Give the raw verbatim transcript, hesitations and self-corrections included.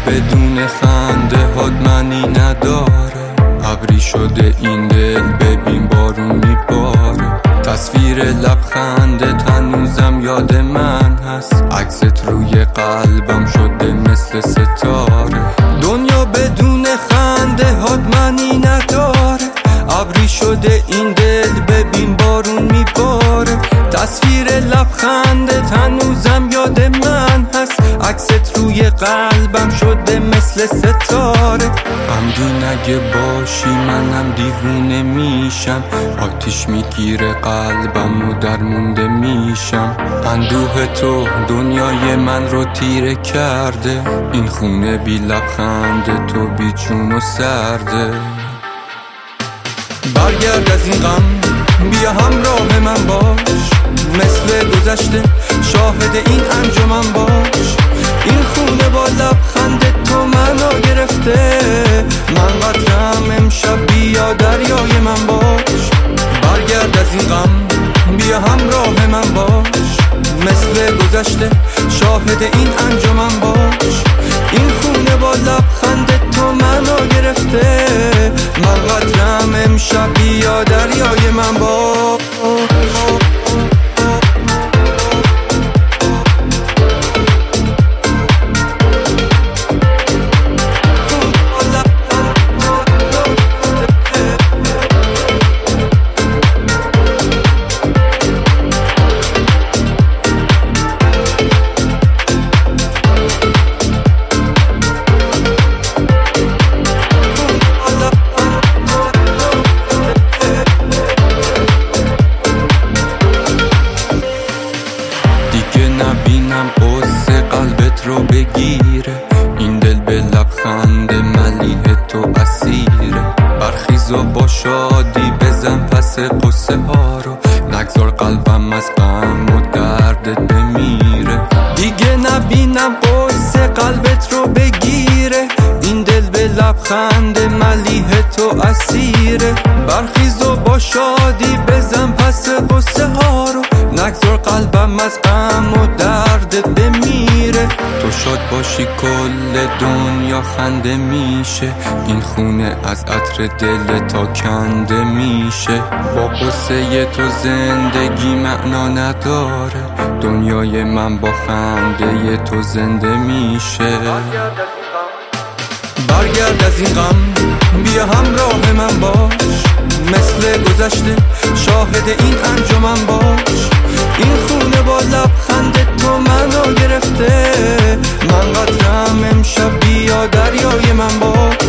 بدون خنده هات معنی نداره. ابری شده این دل ببین بارون میباره. تصویر لبخندت هنوزم یاد من هست. عکست روی قلبم شده مثل ستاره. دنیا بدون خنده هات معنی نداره. ابری شده این دل ببین بارون میباره. تصویر لبخندت هنوزم یاد من هست. عکست روی قلبم شده مثل ستاره. غمگین اگه باشی منم دیوونه میشم. آتیش میگیره قلبم و درمونده میشم. اندوه تو دنیای من رو تیره کرده. این خونه بی لبخند تو بی چون و سرده. برگرد از این غم بیا همراه من باش. مثل گذشته شاهد این انجمن باش. این خونه با لبخند تو منو گرفته. من قطرم امشب بیا دریای من باش. برگرد از این غم بیا همراه من باش. مثل گذشته شاهد این انجمن باش. این خونه با لبخند تو منو گرفته. من قطرم امشب بیا دریای من باش. نبینم قصه قلبت رو بگیره. این دل به لبخند ملیح تو اسیره. برخیز و با شادی بزن پس قصه ها رو. نگذار قلبم از غم و دردت بمیره. دیگه نبینم قصه قلبت رو بگیره. این دل به لبخند ملیح تو اسیره. برخیز و با شادی بزن پس قصه ها رو. نگذار قلبم از غم و دردت بمیره. تو شاد باشی کل دنیا خنده میشه. این خونه از عطر دل تا کنده میشه. با قصه تو زندگی معنا نداره. دنیای من با خنده تو زنده میشه. برگرد از این غم بیا همراه من باش. مثل گذشته شاهد این انجمن باش. این خونه با لبخند تو منو گرفته. من قطرم امشب بیا دریای من باش.